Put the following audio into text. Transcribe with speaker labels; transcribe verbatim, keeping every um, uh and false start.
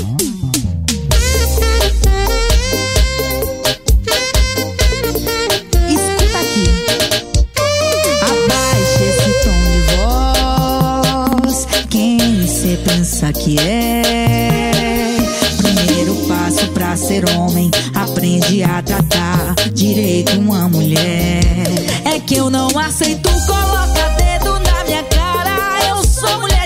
Speaker 1: Escuta aqui. Abaixa esse tom de voz. Quem cê pensa que é? Primeiro passo pra ser homem, aprende a tratar direito uma mulher. É que eu não aceito, coloca dedo na minha cara. Eu sou mulher.